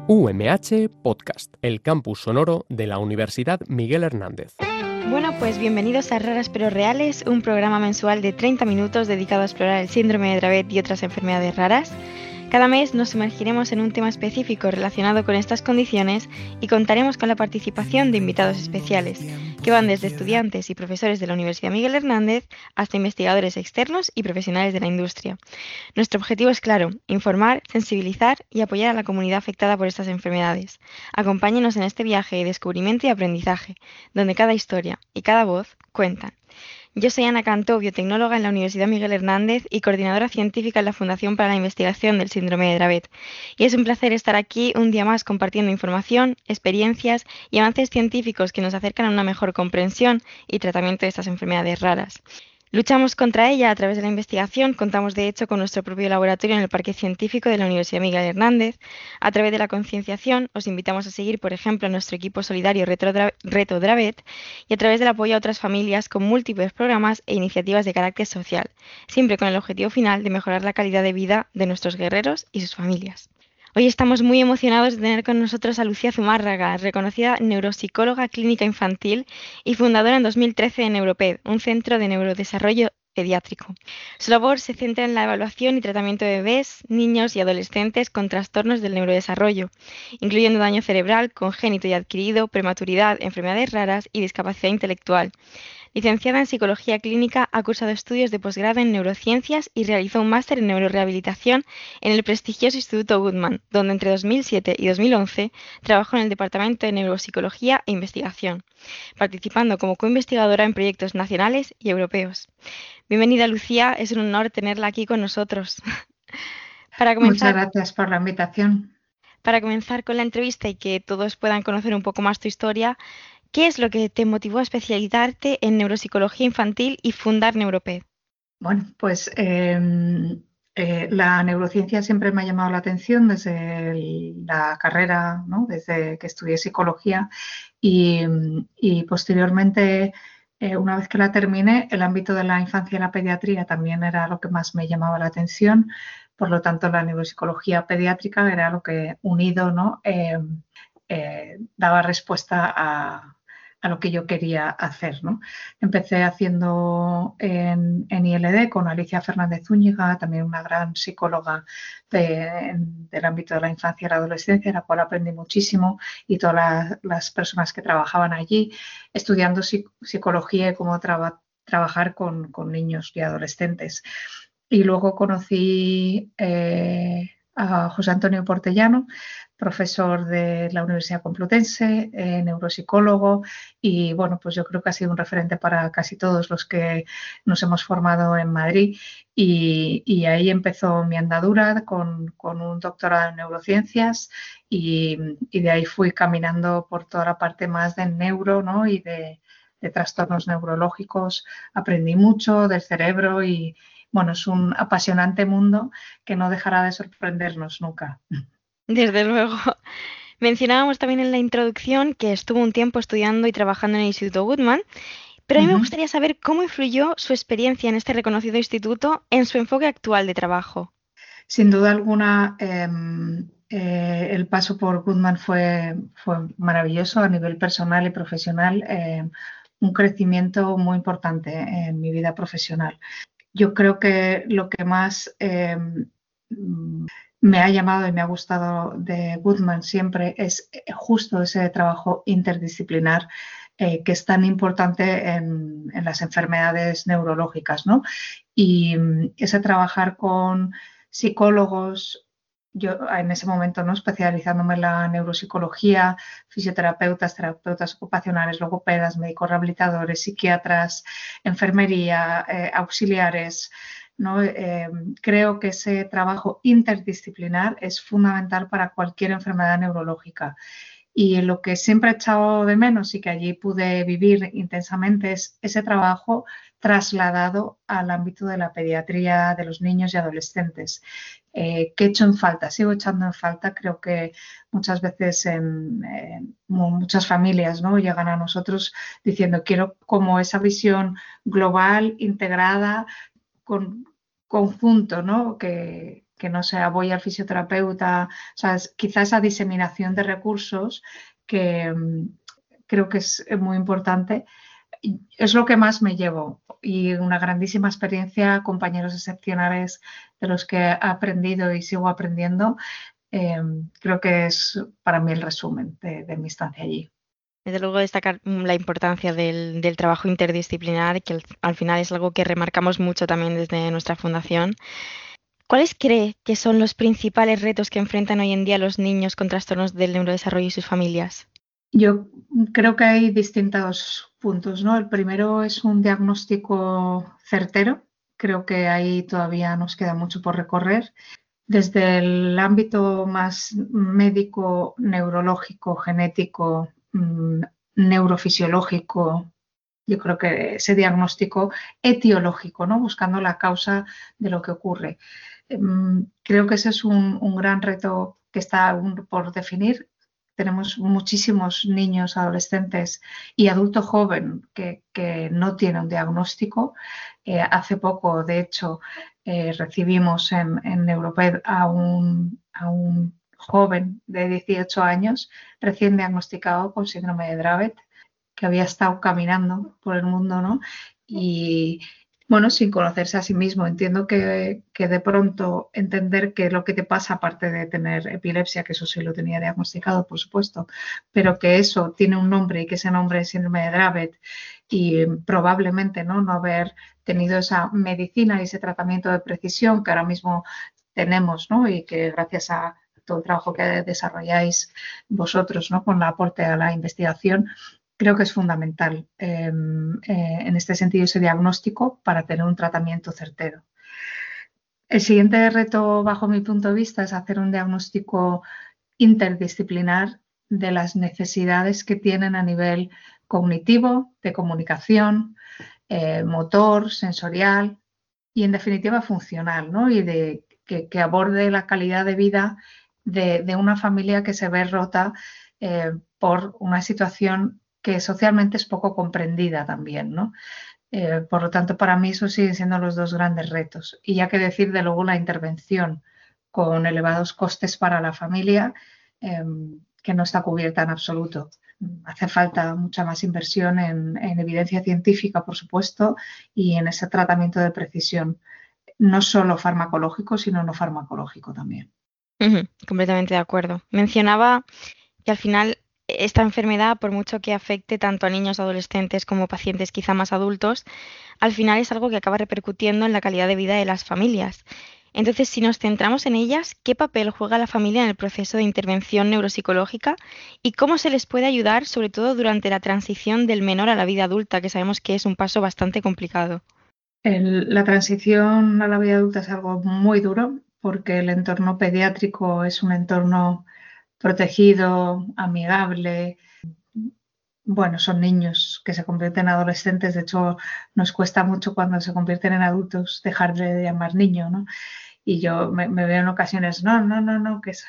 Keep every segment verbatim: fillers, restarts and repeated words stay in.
U M H Podcast, el campus sonoro de la Universidad Miguel Hernández. Bueno, pues bienvenidos a Raras pero Reales, un programa mensual de treinta minutos dedicado a explorar el síndrome de Dravet y otras enfermedades raras. Cada mes nos sumergiremos en un tema específico relacionado con estas condiciones y contaremos con la participación de invitados especiales, que van desde estudiantes y profesores de la Universidad Miguel Hernández hasta investigadores externos y profesionales de la industria. Nuestro objetivo es claro: informar, sensibilizar y apoyar a la comunidad afectada por estas enfermedades. Acompáñenos en este viaje de descubrimiento y aprendizaje, donde cada historia y cada voz cuentan. Yo soy Ana Cantó, biotecnóloga en la Universidad Miguel Hernández y coordinadora científica en la Fundación para la Investigación del Síndrome de Dravet. Y es un placer estar aquí un día más compartiendo información, experiencias y avances científicos que nos acercan a una mejor comprensión y tratamiento de estas enfermedades raras. Luchamos contra ella a través de la investigación. Contamos de hecho con nuestro propio laboratorio en el Parque Científico de la Universidad Miguel Hernández. A través de la concienciación os invitamos a seguir, por ejemplo, a nuestro equipo solidario Reto, Dra- Reto Dravet, y a través del apoyo a otras familias con múltiples programas e iniciativas de carácter social, siempre con el objetivo final de mejorar la calidad de vida de nuestros guerreros y sus familias. Hoy estamos muy emocionados de tener con nosotros a Lucía Zumárraga, reconocida neuropsicóloga clínica infantil y fundadora en dos mil trece de Neuroped, un centro de neurodesarrollo pediátrico. Su labor se centra en la evaluación y tratamiento de bebés, niños y adolescentes con trastornos del neurodesarrollo, incluyendo daño cerebral, congénito y adquirido, prematuridad, enfermedades raras y discapacidad intelectual. Licenciada en Psicología Clínica, ha cursado estudios de posgrado en neurociencias y realizó un máster en neurorehabilitación en el prestigioso Instituto Goodman, donde entre dos mil siete y dos mil once trabajó en el Departamento de Neuropsicología e Investigación, participando como coinvestigadora en proyectos nacionales y europeos. Bienvenida, Lucía, es un honor tenerla aquí con nosotros. Para comenzar, Muchas gracias por la invitación. Para comenzar con la entrevista y que todos puedan conocer un poco más tu historia, ¿qué es lo que te motivó a especializarte en neuropsicología infantil y fundar Neuroped? Bueno, pues eh, eh, la neurociencia siempre me ha llamado la atención desde el- la carrera, ¿no? Desde que estudié psicología y, y posteriormente, eh, una vez que la terminé, el ámbito de la infancia y la pediatría también era lo que más me llamaba la atención. Por lo tanto, la neuropsicología pediátrica era lo que unido, ¿no? Eh, eh, daba respuesta a, a lo que yo quería hacer, ¿no? Empecé haciendo en, en I L D con Alicia Fernández Zúñiga, también una gran psicóloga de, del ámbito de la infancia y la adolescencia, la cual aprendí muchísimo, y todas las, las personas que trabajaban allí, estudiando psic psicología y cómo traba, trabajar con, con niños y adolescentes. Y luego conocí eh, a José Antonio Portellano, profesor de la Universidad Complutense, eh, neuropsicólogo, y bueno, pues yo creo que ha sido un referente para casi todos los que nos hemos formado en Madrid, y, y ahí empezó mi andadura con, con un doctorado en neurociencias, y, y de ahí fui caminando por toda la parte más del neuro, ¿no? Y de, de trastornos neurológicos. Aprendí mucho del cerebro y bueno, es un apasionante mundo que no dejará de sorprendernos nunca. Desde luego. Mencionábamos también en la introducción que estuvo un tiempo estudiando y trabajando en el Instituto Goodman, pero a mí me Uh-huh. gustaría saber cómo influyó su experiencia en este reconocido instituto en su enfoque actual de trabajo. Sin duda alguna, eh, eh, el paso por Goodman fue, fue maravilloso a nivel personal y profesional, eh, un crecimiento muy importante en mi vida profesional. Yo creo que lo que más eh, me ha llamado y me ha gustado de Goodman siempre es justo ese trabajo interdisciplinar, eh, que es tan importante en, en las enfermedades neurológicas, ¿no? Y ese trabajar con psicólogos, yo en ese momento, ¿no?, especializándome en la neuropsicología, fisioterapeutas, terapeutas ocupacionales, logopedas, médicos rehabilitadores, psiquiatras, enfermería, eh, auxiliares, ¿no? Eh, creo que ese trabajo interdisciplinar es fundamental para cualquier enfermedad neurológica. Y lo que siempre he echado de menos y que allí pude vivir intensamente es ese trabajo trasladado al ámbito de la pediatría de los niños y adolescentes, eh, que he hecho en falta, sigo echando en falta. Creo que muchas veces en, en muchas familias, ¿no?, llegan a nosotros diciendo quiero como esa visión global, integrada, con conjunto, ¿no?, que, que no sea voy al fisioterapeuta, o sea, es quizá esa diseminación de recursos que mm, creo que es muy importante. Es lo que más me llevo y una grandísima experiencia, compañeros excepcionales de los que he aprendido y sigo aprendiendo. Eh, creo que es para mí el resumen de, de mi estancia allí. Desde luego destacar mm, la importancia del, del trabajo interdisciplinar, que al, al final es algo que remarcamos mucho también desde nuestra fundación. ¿Cuáles cree que son los principales retos que enfrentan hoy en día los niños con trastornos del neurodesarrollo y sus familias? Yo creo que hay distintos puntos, ¿no? El primero es un diagnóstico certero. Creo que ahí todavía nos queda mucho por recorrer. Desde el ámbito más médico, neurológico, genético, mmm, neurofisiológico, yo creo que ese diagnóstico etiológico, ¿no? Buscando la causa de lo que ocurre. Um, creo que ese es un, un gran reto que está aún por definir. Tenemos muchísimos niños, adolescentes y adulto joven que, que no tienen un diagnóstico. Eh, hace poco, de hecho, eh, recibimos en, en Neuroped a un, a un joven de dieciocho años recién diagnosticado con síndrome de Dravet, que había estado caminando por el mundo, ¿no? Y bueno, sin conocerse a sí mismo. Entiendo que, que de pronto entender que lo que te pasa, aparte de tener epilepsia, que eso sí lo tenía diagnosticado, por supuesto, pero que eso tiene un nombre y que ese nombre es síndrome de Dravet y probablemente no, no haber tenido esa medicina y ese tratamiento de precisión que ahora mismo tenemos, ¿no? Y que gracias a todo el trabajo que desarrolláis vosotros, ¿no? Con el aporte a la investigación, creo que es fundamental eh, eh, en este sentido ese diagnóstico para tener un tratamiento certero. El siguiente reto, bajo mi punto de vista, es hacer un diagnóstico interdisciplinar de las necesidades que tienen a nivel cognitivo, de comunicación, eh, motor, sensorial y, en definitiva, funcional, ¿no? Y de, que, que aborde la calidad de vida de, de una familia que se ve rota eh, por una situación que socialmente es poco comprendida también, ¿no? Eh, por lo tanto, para mí esos siguen siendo los dos grandes retos. Y ya que decir, de luego, la intervención con elevados costes para la familia, eh, que no está cubierta en absoluto. Hace falta mucha más inversión en, en evidencia científica, por supuesto, y en ese tratamiento de precisión, no solo farmacológico, sino no farmacológico también. Uh-huh, completamente de acuerdo. Mencionaba que al final esta enfermedad, por mucho que afecte tanto a niños, adolescentes como pacientes quizá más adultos, al final es algo que acaba repercutiendo en la calidad de vida de las familias. Entonces, si nos centramos en ellas, ¿qué papel juega la familia en el proceso de intervención neuropsicológica y cómo se les puede ayudar, sobre todo durante la transición del menor a la vida adulta, que sabemos que es un paso bastante complicado? El, la transición a la vida adulta es algo muy duro porque el entorno pediátrico es un entorno protegido, amigable. Bueno, son niños que se convierten en adolescentes. De hecho, nos cuesta mucho cuando se convierten en adultos dejar de llamar niño, ¿no? Y yo me, me veo en ocasiones, no, no, no, no, que, es,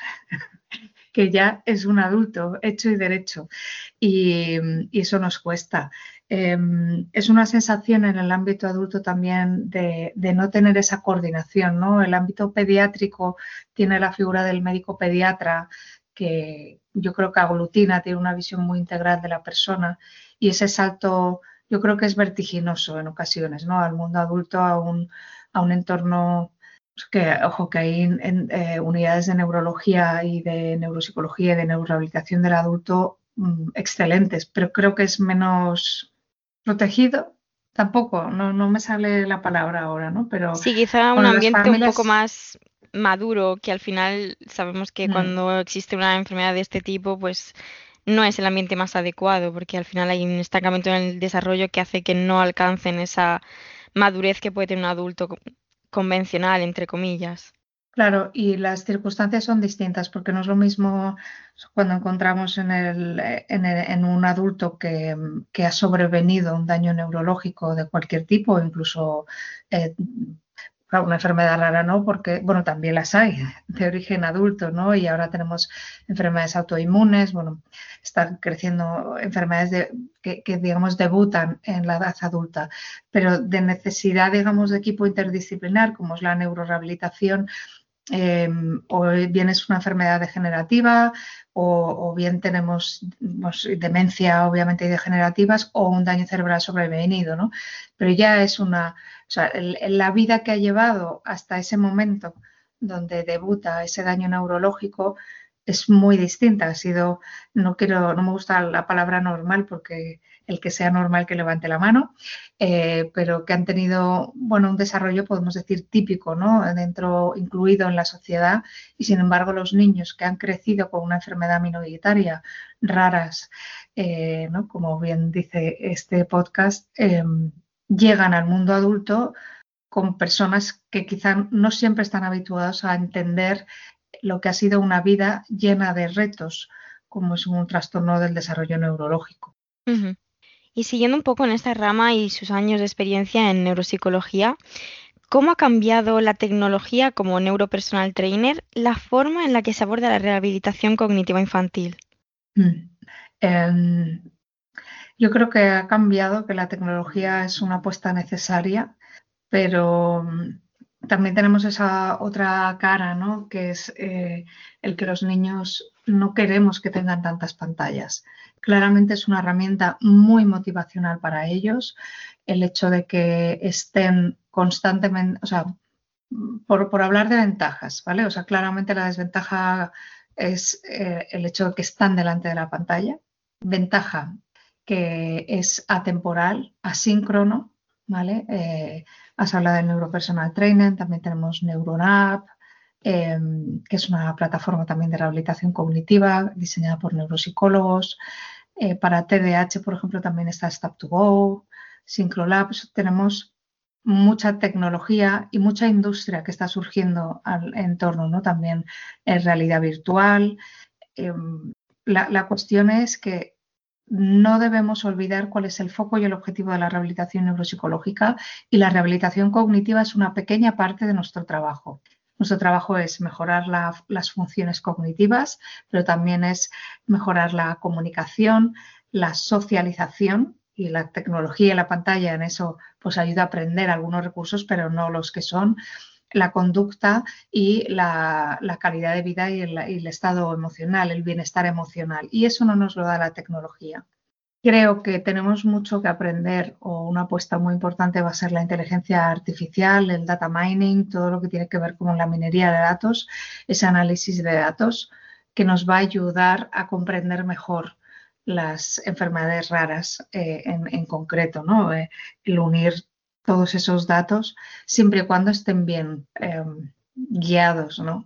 que ya es un adulto hecho y derecho. Y, y eso nos cuesta. Eh, es una sensación en el ámbito adulto también de, de no tener esa coordinación, ¿no? El ámbito pediátrico tiene la figura del médico pediatra, que yo creo que aglutina, tiene una visión muy integral de la persona, y ese salto yo creo que es vertiginoso en ocasiones, ¿no? Al mundo adulto, a un, a un entorno que, ojo, que hay en, en, eh, unidades de neurología y de neuropsicología y de neurorehabilitación del adulto mmm, excelentes, pero creo que es menos protegido. Tampoco, no, no me sale la palabra ahora, ¿no? Pero sí, quizá un bueno, las ambiente familias... un poco más maduro, que al final sabemos que mm. cuando existe una enfermedad de este tipo, pues no es el ambiente más adecuado, porque al final hay un estancamiento en el desarrollo que hace que no alcancen esa madurez que puede tener un adulto convencional, entre comillas. Claro, y las circunstancias son distintas, porque no es lo mismo cuando encontramos en, el, en, el, en un adulto que, que ha sobrevenido un daño neurológico de cualquier tipo, incluso eh, una enfermedad rara, ¿no? Porque, bueno, también las hay de origen adulto, ¿no? Y ahora tenemos enfermedades autoinmunes, bueno, están creciendo enfermedades de, que, que, digamos, debutan en la edad adulta, pero de necesidad, digamos, de equipo interdisciplinar, como es la neurorehabilitación, eh, o bien es una enfermedad degenerativa o, o bien tenemos pues, demencia obviamente degenerativas o un daño cerebral sobrevenido, ¿no? Pero ya es una, o sea, el, la vida que ha llevado hasta ese momento donde debuta ese daño neurológico es muy distinta. Ha sido, no quiero, no me gusta la palabra normal porque el que sea normal que levante la mano, eh, pero que han tenido, bueno, un desarrollo, podemos decir, típico, ¿no? Dentro, incluido en la sociedad, y sin embargo los niños que han crecido con una enfermedad minoritaria raras, eh, ¿no? Como bien dice este podcast, eh, llegan al mundo adulto con personas que quizá no siempre están habituados a entender lo que ha sido una vida llena de retos, como es un trastorno del desarrollo neurológico. Uh-huh. Y siguiendo un poco en esta rama y sus años de experiencia en neuropsicología, ¿cómo ha cambiado la tecnología como neuropersonal trainer la forma en la que se aborda la rehabilitación cognitiva infantil? Mm. Eh, yo creo que ha cambiado, que la tecnología es una apuesta necesaria, pero también tenemos esa otra cara, ¿no? Que es eh, el que los niños no queremos que tengan tantas pantallas. Claramente es una herramienta muy motivacional para ellos, el hecho de que estén constantemente, o sea, por, por hablar de ventajas, ¿vale? O sea, claramente la desventaja es eh, el hecho de que están delante de la pantalla. Ventaja que es atemporal, asíncrono, ¿vale? Eh, has hablado del Neuropersonal Trainer, también tenemos NeuronApp, eh, que es una plataforma también de rehabilitación cognitiva diseñada por neuropsicólogos. Eh, para T D A H, por ejemplo, también está Stop to Go, Synchrolabs. Tenemos mucha tecnología y mucha industria que está surgiendo al, en torno, ¿no? También en realidad virtual. Eh, la, la cuestión es que no debemos olvidar cuál es el foco y el objetivo de la rehabilitación neuropsicológica, y la rehabilitación cognitiva es una pequeña parte de nuestro trabajo. Nuestro trabajo es mejorar la, las funciones cognitivas, pero también es mejorar la comunicación, la socialización, y la tecnología y la pantalla en eso pues ayuda a aprender algunos recursos, pero no los que son la conducta y la, la calidad de vida y el, y el estado emocional, el bienestar emocional. Y eso no nos lo da la tecnología. Creo que tenemos mucho que aprender, o una apuesta muy importante va a ser la inteligencia artificial, el data mining, todo lo que tiene que ver con la minería de datos, ese análisis de datos que nos va a ayudar a comprender mejor las enfermedades raras eh, en, en concreto, ¿no? Eh, el unir todos esos datos siempre y cuando estén bien eh, guiados, ¿no?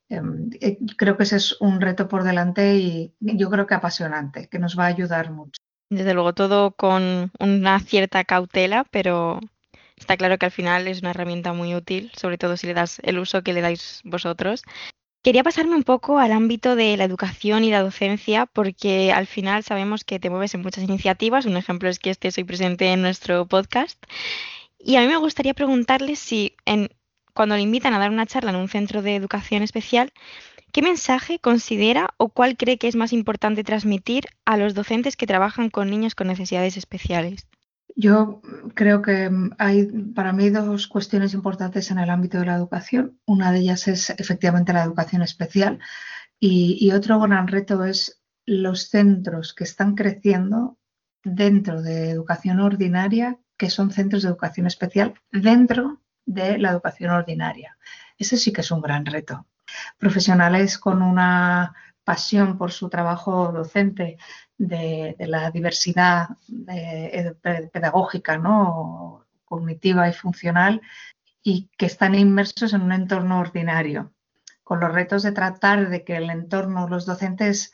Eh, creo que ese es un reto por delante y yo creo que apasionante, que nos va a ayudar mucho. Desde luego todo con una cierta cautela, pero está claro que al final es una herramienta muy útil, sobre todo si le das el uso que le dais vosotros. Quería pasarme un poco al ámbito de la educación y la docencia, porque al final sabemos que te mueves en muchas iniciativas. Un ejemplo es que estés hoy presente en nuestro podcast. Y a mí me gustaría preguntarles si en, cuando le invitan a dar una charla en un centro de educación especial, ¿qué mensaje considera o cuál cree que es más importante transmitir a los docentes que trabajan con niños con necesidades especiales? Yo creo que hay para mí dos cuestiones importantes en el ámbito de la educación. Una de ellas es efectivamente la educación especial y, y otro gran reto es los centros que están creciendo dentro de educación ordinaria, que son centros de educación especial dentro de la educación ordinaria. Ese sí que es un gran reto. Profesionales con una pasión por su trabajo docente, de, de la diversidad de, de, pedagógica, ¿no? Cognitiva y funcional, y que están inmersos en un entorno ordinario, con los retos de tratar de que el entorno, los docentes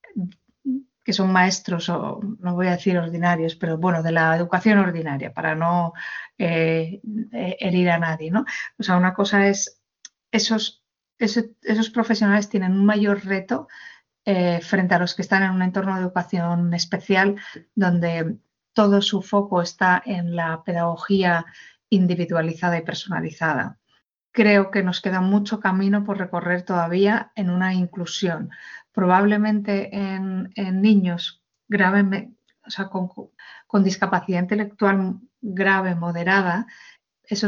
que son maestros, o no voy a decir ordinarios, pero bueno, de la educación ordinaria, para no eh, herir a nadie, ¿no? O sea, una cosa es, esos, esos, esos profesionales tienen un mayor reto eh, frente a los que están en un entorno de educación especial, donde todo su foco está en la pedagogía individualizada y personalizada. Creo que nos queda mucho camino por recorrer todavía en una inclusión. Probablemente en, en niños gravemente, o sea, con, con discapacidad intelectual grave, moderada, esos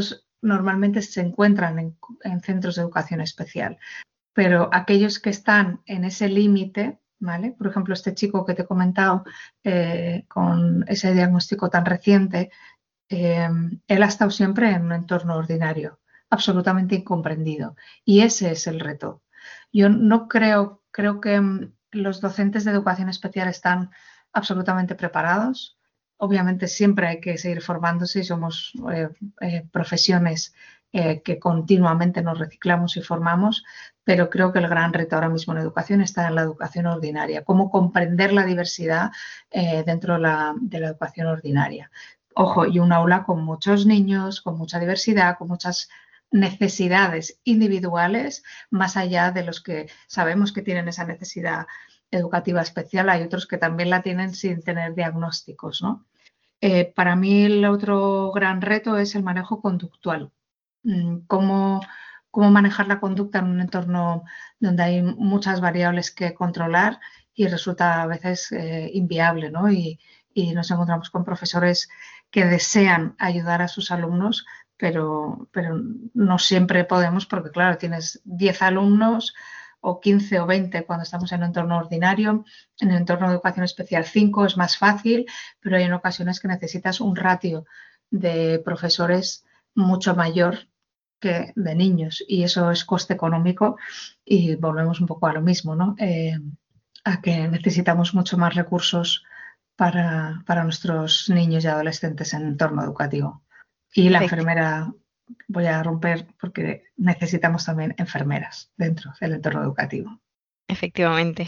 normalmente se encuentran en, en centros de educación especial. Pero aquellos que están en ese límite, ¿vale? Por ejemplo, este chico que te he comentado eh, con ese diagnóstico tan reciente, eh, él ha estado siempre en un entorno ordinario, absolutamente incomprendido. Y ese es el reto. Yo no creo, creo que los docentes de educación especial están absolutamente preparados. Obviamente siempre hay que seguir formándose y somos eh, eh, profesiones eh, que continuamente nos reciclamos y formamos, pero creo que el gran reto ahora mismo en educación está en la educación ordinaria, cómo comprender la diversidad eh, dentro de la, de la educación ordinaria. Ojo, y un aula con muchos niños, con mucha diversidad, con muchas necesidades individuales, más allá de los que sabemos que tienen esa necesidad educativa especial, hay otros que también la tienen sin tener diagnósticos, ¿no? Eh, para mí el otro gran reto es el manejo conductual. Cómo, cómo manejar la conducta en un entorno donde hay muchas variables que controlar y resulta a veces eh, inviable, ¿no? Y, y nos encontramos con profesores que desean ayudar a sus alumnos, pero, pero no siempre podemos porque, claro, tienes diez alumnos o quince o veinte cuando estamos en un entorno ordinario. En el entorno de educación especial cinco es más fácil, pero hay en ocasiones que necesitas un ratio de profesores mucho mayor que de niños y eso es coste económico y volvemos un poco a lo mismo, ¿no? Eh, a que necesitamos mucho más recursos para, para nuestros niños y adolescentes en el entorno educativo. Y la enfermera, voy a romper porque necesitamos también enfermeras dentro del entorno educativo. Efectivamente.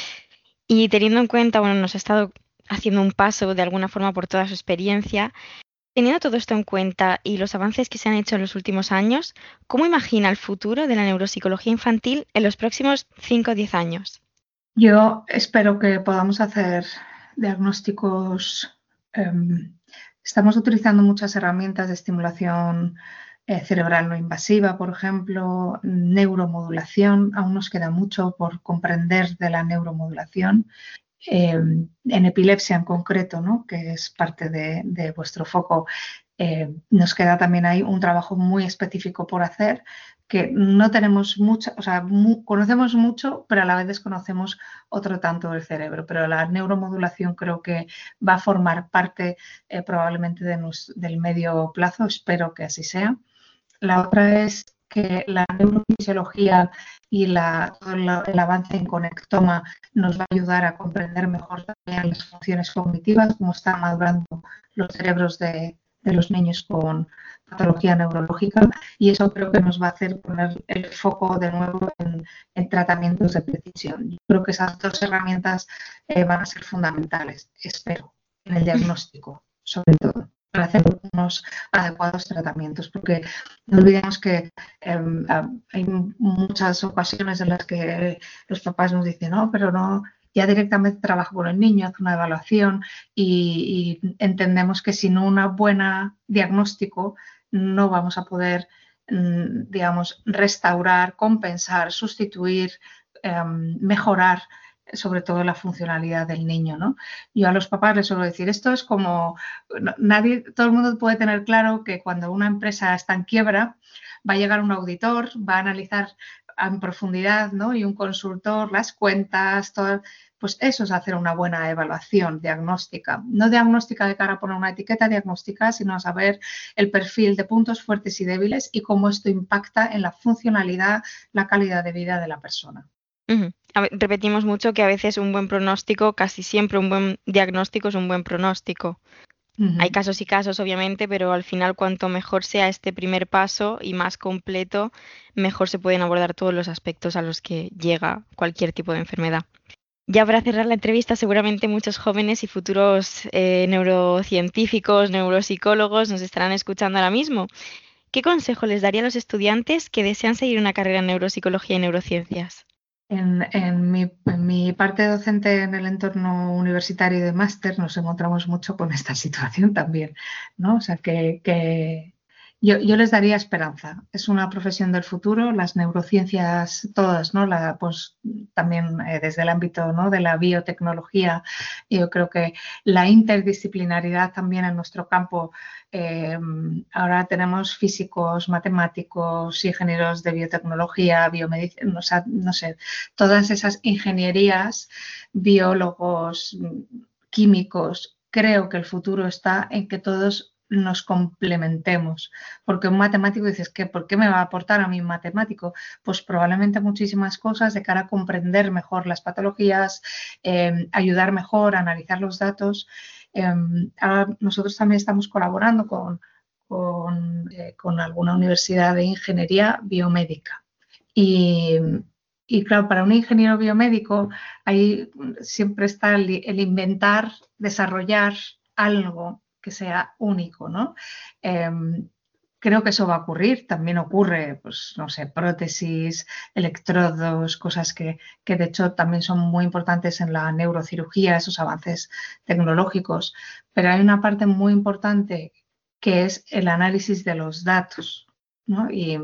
Y teniendo en cuenta, bueno, nos ha estado haciendo un paso de alguna forma por toda su experiencia. Teniendo todo esto en cuenta y los avances que se han hecho en los últimos años, ¿cómo imagina el futuro de la neuropsicología infantil en los próximos cinco o diez años? Yo espero que podamos hacer diagnósticos. Eh, estamos utilizando muchas herramientas de estimulación eh, cerebral no invasiva, por ejemplo, neuromodulación. Aún nos queda mucho por comprender de la neuromodulación. Eh, en epilepsia en concreto, ¿no? Que es parte de, de vuestro foco, eh, nos queda también ahí un trabajo muy específico por hacer, que no tenemos mucha, o sea, mu conocemos mucho, pero a la vez desconocemos otro tanto del cerebro. Pero la neuromodulación creo que va a formar parte eh, probablemente de nos, del medio plazo, espero que así sea. La otra es que la neurofisiología y la, todo el avance en conectoma nos va a ayudar a comprender mejor también las funciones cognitivas, cómo están madurando los cerebros de, de los niños con patología neurológica, y eso creo que nos va a hacer poner el foco de nuevo en, en tratamientos de precisión. Yo creo que esas dos herramientas eh, van a ser fundamentales, espero, en el diagnóstico, sobre todo, para hacer unos adecuados tratamientos, porque no olvidemos que eh, hay muchas ocasiones en las que los papás nos dicen, no, pero no, ya directamente trabajo con el niño, hace una evaluación y, y entendemos que sin un buen diagnóstico no vamos a poder, digamos, restaurar, compensar, sustituir, eh, mejorar sobre todo la funcionalidad del niño, ¿no? Yo a los papás les suelo decir, esto es como, nadie, todo el mundo puede tener claro que cuando una empresa está en quiebra, va a llegar un auditor, va a analizar en profundidad, ¿no? Y un consultor, las cuentas, todo, pues eso es hacer una buena evaluación diagnóstica. No diagnóstica de cara a poner una etiqueta diagnóstica, sino a saber el perfil de puntos fuertes y débiles y cómo esto impacta en la funcionalidad, la calidad de vida de la persona. Uh-huh. A ver, repetimos mucho que a veces un buen pronóstico, casi siempre un buen diagnóstico es un buen pronóstico. Uh-huh. Hay casos y casos, obviamente, pero al final cuanto mejor sea este primer paso y más completo, mejor se pueden abordar todos los aspectos a los que llega cualquier tipo de enfermedad. Ya para cerrar la entrevista, seguramente muchos jóvenes y futuros eh, neurocientíficos, neuropsicólogos nos estarán escuchando ahora mismo. ¿Qué consejo les daría a los estudiantes que desean seguir una carrera en neuropsicología y neurociencias? En, en, mi, en mi parte docente en el entorno universitario de máster nos encontramos mucho con esta situación también, ¿no? O sea, que, que, Yo, yo les daría esperanza. Es una profesión del futuro, las neurociencias todas, ¿no? La, pues, también eh, desde el ámbito, ¿no?, de la biotecnología, yo creo que la interdisciplinaridad también en nuestro campo. Eh, ahora tenemos físicos, matemáticos, ingenieros de biotecnología, biomedicina, o sea, no sé, todas esas ingenierías, biólogos, químicos. Creo que el futuro está en que todos nos complementemos, porque un matemático dices que ¿por qué me va a aportar a mí un matemático? Pues probablemente muchísimas cosas de cara a comprender mejor las patologías, eh, ayudar mejor a analizar los datos. Eh, ahora nosotros también estamos colaborando con, con, eh, con alguna universidad de ingeniería biomédica y Y claro, para un ingeniero biomédico ahí siempre está el, el inventar, desarrollar algo que sea único, ¿no? Eh, creo que eso va a ocurrir. También ocurre, pues, no sé, prótesis, electrodos, cosas que, que de hecho también son muy importantes en la neurocirugía, esos avances tecnológicos. Pero hay una parte muy importante que es el análisis de los datos, ¿no? Y,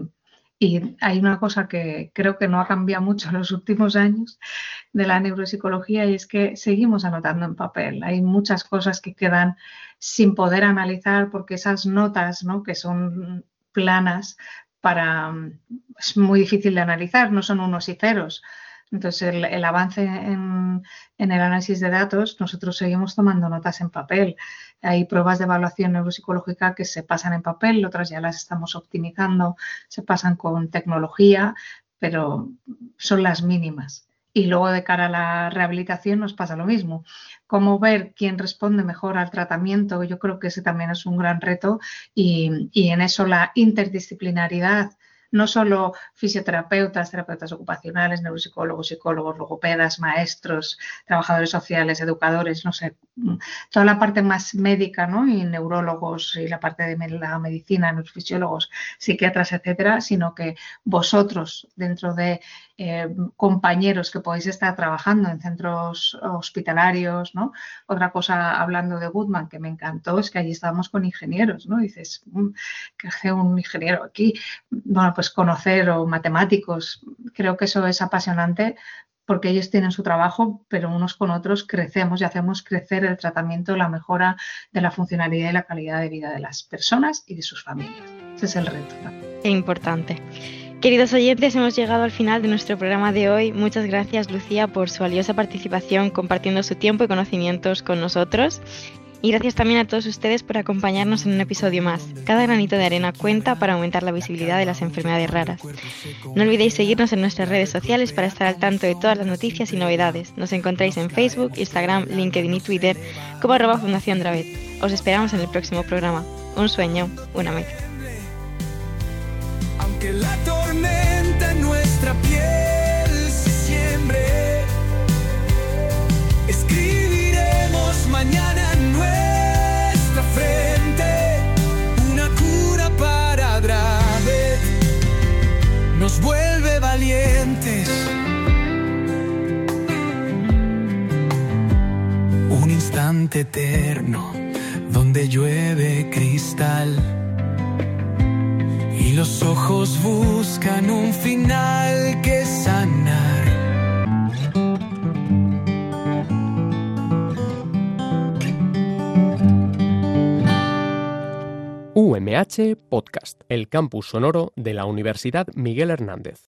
y hay una cosa que creo que no ha cambiado mucho en los últimos años de la neuropsicología y es que seguimos anotando en papel. Hay muchas cosas que quedan sin poder analizar porque esas notas, ¿no?, que son planas, para, es muy difícil de analizar, no son unos y ceros. Entonces, el, el avance en, en el análisis de datos, nosotros seguimos tomando notas en papel. Hay pruebas de evaluación neuropsicológica que se pasan en papel, otras ya las estamos optimizando, se pasan con tecnología, pero son las mínimas. Y luego de cara a la rehabilitación nos pasa lo mismo. Cómo ver quién responde mejor al tratamiento, yo creo que ese también es un gran reto y, y en eso la interdisciplinaridad, no solo fisioterapeutas, terapeutas ocupacionales, neuropsicólogos, psicólogos, logopedas, maestros, trabajadores sociales, educadores, no sé, toda la parte más médica, ¿no?, y neurólogos y la parte de la medicina, neurofisiólogos, psiquiatras, etcétera, sino que vosotros, dentro de eh, compañeros que podéis estar trabajando en centros hospitalarios, ¿no? Otra cosa, hablando de Goodman, que me encantó, es que allí estábamos con ingenieros, ¿no? Dices, ¿qué hace un ingeniero aquí? Bueno, pues conocer, o matemáticos, creo que eso es apasionante porque ellos tienen su trabajo, pero unos con otros crecemos y hacemos crecer el tratamiento, la mejora de la funcionalidad y la calidad de vida de las personas y de sus familias. Ese es el reto, ¿no? Qué importante. Queridos oyentes, hemos llegado al final de nuestro programa de hoy. Muchas gracias, Lucía, por su valiosa participación, compartiendo su tiempo y conocimientos con nosotros. Y gracias también a todos ustedes por acompañarnos en un episodio más. Cada granito de arena cuenta para aumentar la visibilidad de las enfermedades raras. No olvidéis seguirnos en nuestras redes sociales para estar al tanto de todas las noticias y novedades. Nos encontráis en Facebook, Instagram, LinkedIn y Twitter como arroba Fundación Dravet. Os esperamos en el próximo programa. Un sueño, una meta. Aunque la tormenta en nuestra piel se siembre, escribiremos mañana en nuestra frente una cura para Dravet. Nos vuelve valientes. Un instante eterno donde llueve cristal y los ojos buscan un final que sanar. U M H Podcast, el campus sonoro de la Universidad Miguel Hernández.